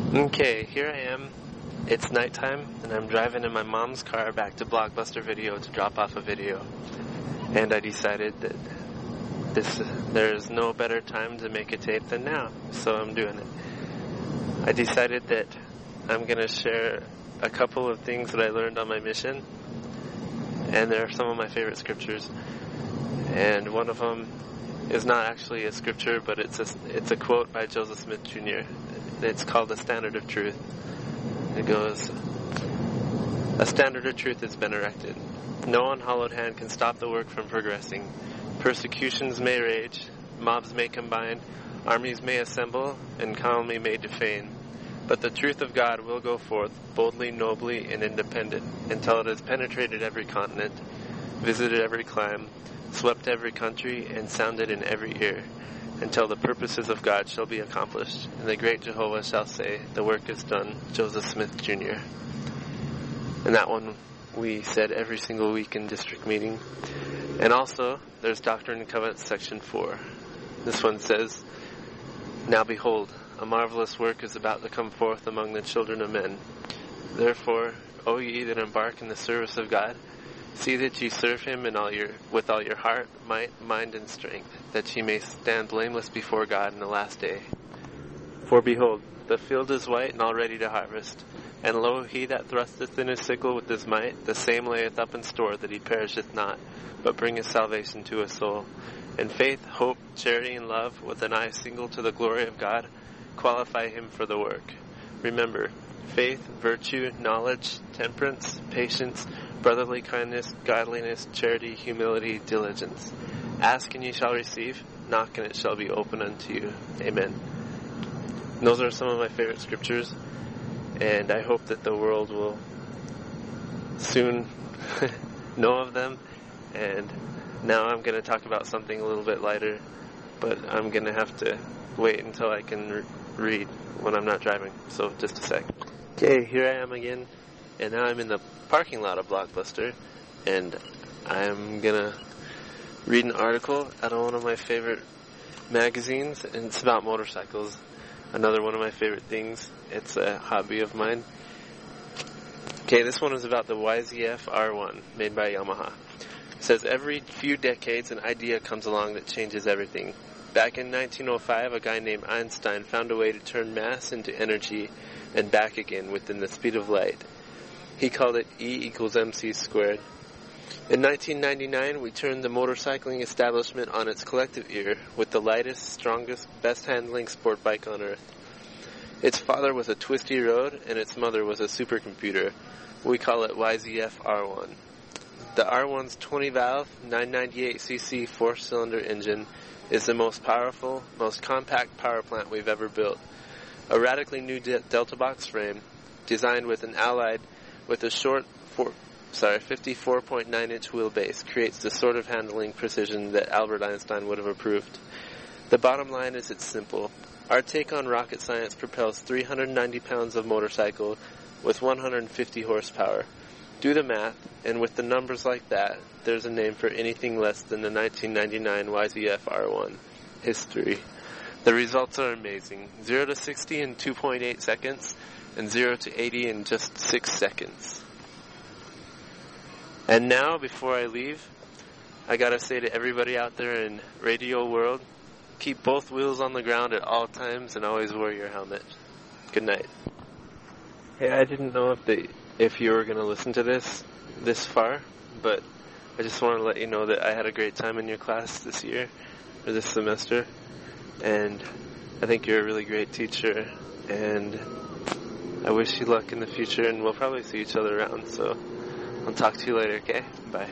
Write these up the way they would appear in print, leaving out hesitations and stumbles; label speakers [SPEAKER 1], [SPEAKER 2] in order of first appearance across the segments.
[SPEAKER 1] Okay, here I am. It's nighttime, and I'm driving in my mom's car back to Blockbuster Video to drop off a video. And I decided that there's no better time to make a tape than now, so I'm doing it. I decided that I'm going to share a couple of things that I learned on my mission, and they're some of my favorite scriptures. And one of them is not actually a scripture, but it's a quote by Joseph Smith Jr. It's called The Standard of Truth. It goes, "A standard of truth has been erected. No unhallowed hand can stop the work from progressing. Persecutions may rage, mobs may combine, armies may assemble, and calumny may defame. But the truth of God will go forth, boldly, nobly, and independent, until it has penetrated every continent, visited every clime, swept every country, and sounded in every ear, until the purposes of God shall be accomplished, and the great Jehovah shall say, the work is done, Joseph Smith Jr." And that one we said every single week in district meeting. And also, there's Doctrine and Covenants section 4. This one says, "Now behold, a marvelous work is about to come forth among the children of men. Therefore, O ye that embark in the service of God, see that ye serve him with all your heart, might, mind, and strength, that ye may stand blameless before God in the last day. For behold, the field is white and all ready to harvest. And lo, he that thrusteth in his sickle with his might, the same layeth up in store that he perisheth not, but bringeth salvation to his soul. And faith, hope, charity, and love, with an eye single to the glory of God, qualify him for the work. Remember, faith, virtue, knowledge, temperance, patience, brotherly kindness, godliness, charity, humility, diligence. Ask and ye shall receive, knock and it shall be opened unto you. Amen." And those are some of my favorite scriptures, and I hope that the world will soon know of them. And now I'm going to talk about something a little bit lighter, but I'm going to have to wait until I can read when I'm not driving. So just a sec. Okay, here I am again, and now I'm in the parking lot of Blockbuster, and I'm gonna read an article out of one of my favorite magazines, and it's about motorcycles. Another one of my favorite things. It's a hobby of mine. Okay, this one is about the YZF R1, made by Yamaha. It says, "Every few decades an idea comes along that changes everything. Back in 1905, a guy named Einstein found a way to turn mass into energy and back again within the speed of light. He called it E = mc squared. In 1999, we turned the motorcycling establishment on its collective ear with the lightest, strongest, best-handling sport bike on earth. Its father was a twisty road, and its mother was a supercomputer. We call it YZF R1. The R1's 20-valve, 998cc 4-cylinder engine is the most powerful, most compact power plant we've ever built. A radically new Delta box frame, designed with an Allied with a short 54.9-inch wheelbase, creates the sort of handling precision that Albert Einstein would have approved. The bottom line is it's simple. Our take on rocket science propels 390 pounds of motorcycle with 150 horsepower. Do the math, and with the numbers like that, there's a name for anything less than the 1999 YZF R1. History. The results are amazing. 0 to 60 in 2.8 seconds, and 0 to 80 in just 6 seconds. And now, before I leave, I gotta say to everybody out there in radio world, keep both wheels on the ground at all times and always wear your helmet. Good night." Hey, I didn't know if you were gonna listen to this far, but I just want to let you know that I had a great time in your class this year, or this semester, and I think you're a really great teacher, and I wish you luck in the future, and we'll probably see each other around, so I'll talk to you later, okay? Bye.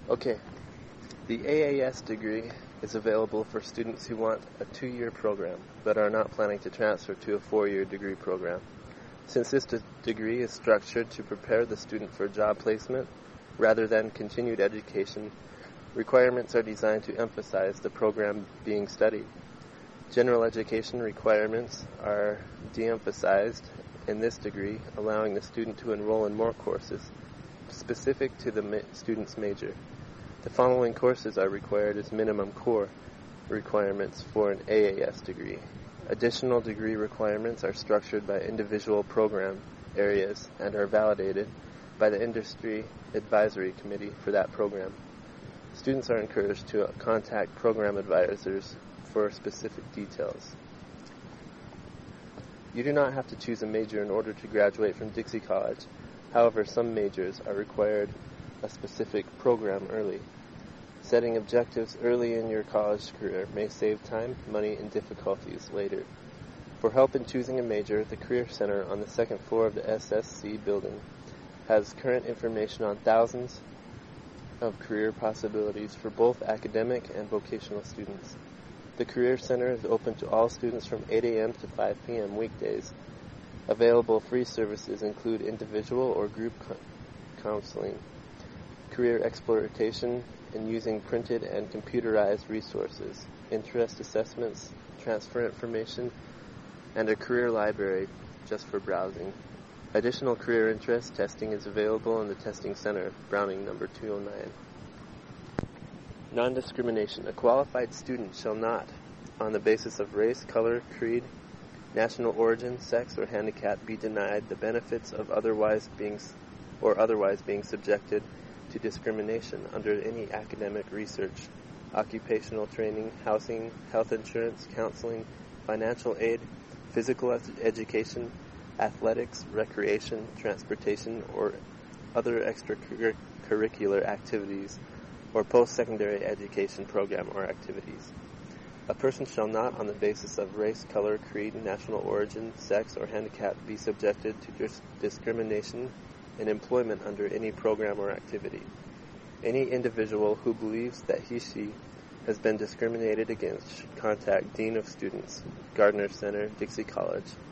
[SPEAKER 1] Okay, the AAS degree is available for students who want a 2-year program but are not planning to transfer to a 4-year degree program. Since this degree is structured to prepare the student for job placement rather than continued education, requirements are designed to emphasize the program being studied. General education requirements are de-emphasized in this degree, allowing the student to enroll in more courses specific to the student's major. The following courses are required as minimum core requirements for an AAS degree. Additional degree requirements are structured by individual program areas and are validated by the Industry Advisory Committee for that program. Students are encouraged to contact program advisors for specific details. You do not have to choose a major in order to graduate from Dixie College. However, some majors are required a specific program early. Setting objectives early in your college career may save time, money, and difficulties later. For help in choosing a major, the Career Center on the second floor of the SSC building has current information on thousands of career possibilities for both academic and vocational students. The Career Center is open to all students from 8 a.m. to 5 p.m. weekdays. Available free services include individual or group counseling, career exploration, and using printed and computerized resources, interest assessments, transfer information, and a career library just for browsing. Additional career interest testing is available in the Testing Center, Browning number 209. Non-discrimination. A qualified student shall not, on the basis of race, color, creed, national origin, sex, or handicap, be denied the benefits of otherwise being subjected to discrimination under any academic research, occupational training, housing, health insurance, counseling, financial aid, physical education, athletics, recreation, transportation, or other extracurricular activities, or post-secondary education program or activities. A person shall not, on the basis of race, color, creed, national origin, sex, or handicap, be subjected to discrimination in employment under any program or activity. Any individual who believes that he/she has been discriminated against should contact Dean of Students, Gardner Center, Dixie College,